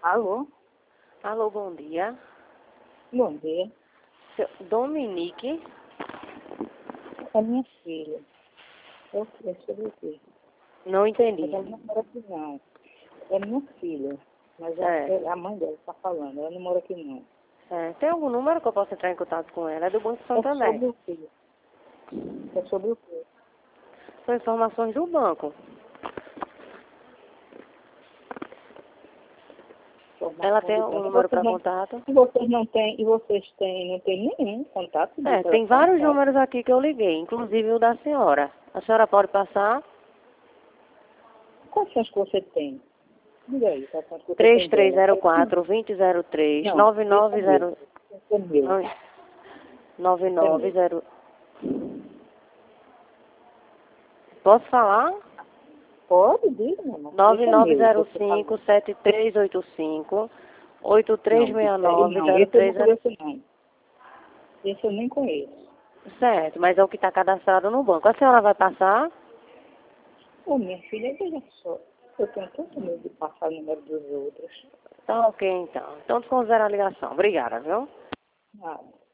Alô? Alô, bom dia. Bom dia. Dominique, É minha filha. Eu queria saber o quê? não entendi. Mas ela não mora aqui, não. É minha filha. Mas É. a mãe dela está falando. Ela não mora aqui, não. Tem algum número que eu possa entrar em contato com ela? É do Banco É Santander. sobre o quê? É sobre o quê? São informações do banco. Ela tem algum número para contato? E vocês não têm, não tem nenhum contato do telefone? Tem vários números aqui que eu liguei, inclusive o da senhora. A senhora pode passar? Quais são os que você tem? Diga aí, quais são os que você tem dela? 3304-2003, Não, 990... esse é meu. 990... Posso falar? Pode, diga, meu irmão. Esse é meu, que você falou. 9905-7385, Não, esse eu não 8369-03... conheço, não. Esse eu nem conheço. Certo, mas é o que está cadastrado no banco. A senhora vai passar? Ô, minha filha, veja só. Eu tenho tanto medo de passar o número dos outros. Tá ok, então. Então desconsidera a ligação. Obrigada, viu? Nada.